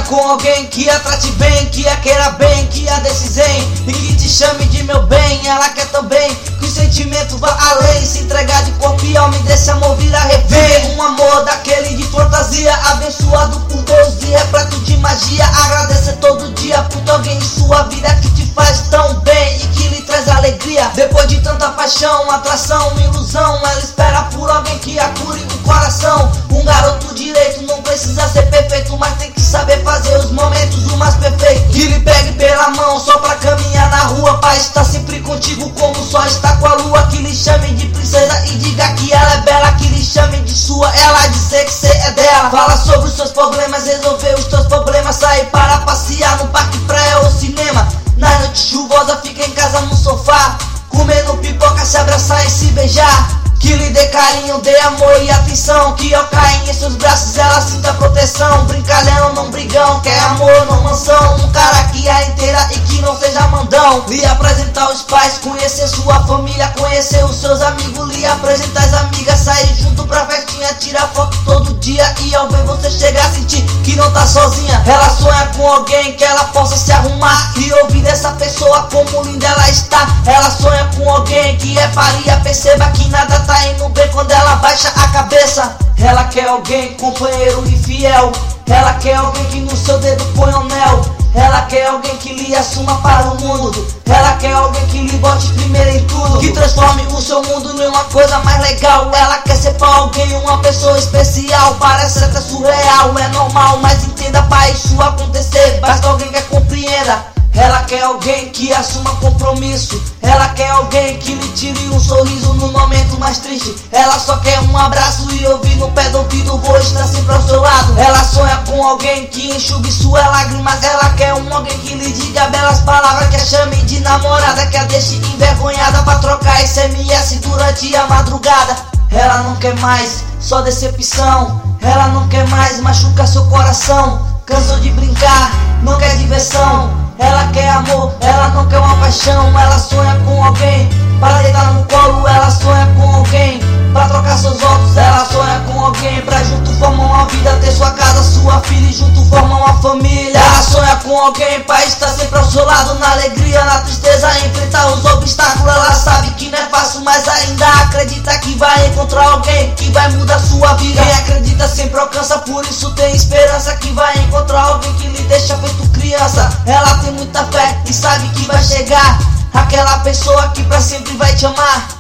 com alguém que a trate bem, que a queira bem, que a desse zen e que te chame de meu bem. Ela quer também que o sentimento vá além, se entregar de corpo e alma e desse amor virar refém. Um amor daquele de fantasia, abençoado por Deus e repleto de magia. Agradecer todo dia por ter alguém em sua vida que te faz tão bem e que lhe traz alegria. Depois de tanta paixão, atração, ilusão, ela espera por alguém que a cure o coração. Um garoto direito não precisa ser perfeito, mas tem que saber fazer os momentos o mais perfeito. Que lhe pegue pela mão só pra caminhar na rua, pra estar sempre contigo como o sol está com a lua. Que lhe chamem de princesa e diga que ela é bela, que lhe chamem de sua, ela dizer que cê é dela. Fala sobre os seus problemas, resolver os teus problemas, sair para passear no parque, praia ou cinema. Na noite chuvosa fica em casa no sofá, comendo pipoca, se abraçar e se beijar. Que lhe dê carinho, dê amor e atenção, que ao cair em seus braços ela sinta proteção. Brincalhão, não brigão, quer amor, não mansão. Um cara que a inteira e que não seja mandão. Lhe apresentar os pais, conhecer sua família, conhecer os seus amigos. Lhe apresentar as amigas, sair junto pra festinha, tirar foto todo dia. E ao ver você chegar, sentir que não tá sozinha. Ela sonha com alguém que ela possa se arrumar e ouvir dessa pessoa como linda ela está. Ela sonha com alguém que é paria, perceba que nada tá indo bem quando ela baixa a cabeça. Ela quer alguém companheiro e fiel, ela quer alguém que no seu dedo põe o anel. Ela quer alguém que lhe assuma para o mundo, ela quer alguém que lhe bote primeiro em tudo, que transforme o seu mundo numa coisa mais legal. Ela quer ser pra alguém uma pessoa especial, parece até surreal, é normal, mas entenda, pra isso acontecer basta alguém que compreenda. Ela quer alguém que assuma compromisso, ela quer alguém que lhe tire um sorriso no momento mais triste. Ela só quer um abraço e ouvir no pé do ouvido, vou estar sempre ao seu lado. Ela sonha com alguém que enxugue suas lágrimas, ela quer alguém que lhe diga belas palavras, que a chame de namorada, que a deixe envergonhada pra trocar SMS durante a madrugada. Ela não quer mais só decepção, ela não quer mais machucar seu coração. Cansou de brincar, não quer diversão, ela quer amor, ela não quer uma paixão. Ela sonha com alguém para deitar no colo, ela sonha com alguém para trocar seus votos. Ela sonha com alguém pra junto formar uma vida, ter sua casa, sua filha e junto formar uma família. Ela sonha com alguém pra estar sempre ao seu lado, na alegria, na tristeza, enfrentar os obstáculos. Ela sabe que não é fácil, mas ainda acredita que vai encontrar alguém que vai mudar sua vida. Quem acredita sempre alcança, por isso tem esperança que vai encontrar alguém que lhe deixa feito criança. Ela tem muita fé e sabe que vai chegar aquela pessoa que pra sempre vai te amar.